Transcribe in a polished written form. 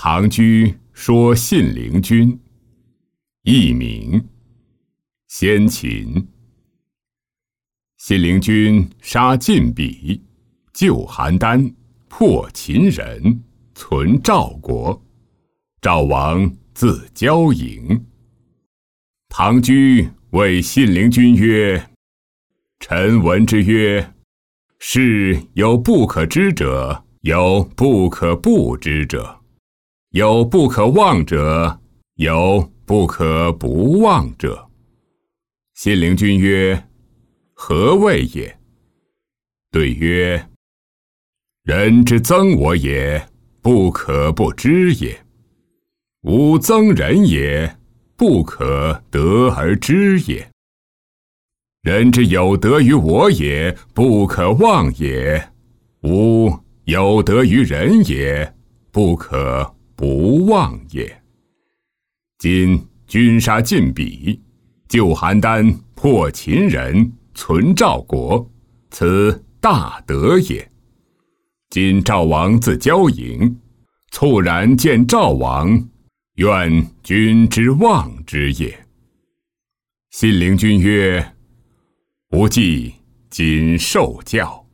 唐居说信陵君。佚名。先秦。信陵君杀晋鄙，救邯郸，破秦人，存赵国。赵王自交营。唐居谓信陵君曰：臣闻之曰，事有不可知者，有不可不知者，有不可忘者，有不可不忘者。信陵君曰：何谓也？对曰：人之憎我也，不可不知也；吾憎人也，不可得而知也。人之有德于我也，不可忘也；吾有德于人也，不可不忘也。今君杀晋鄙，救邯郸，破秦人，存赵国，此大德也。今赵王自交营，猝然见赵王，愿君之望之也。信陵君曰：吾既谨受教。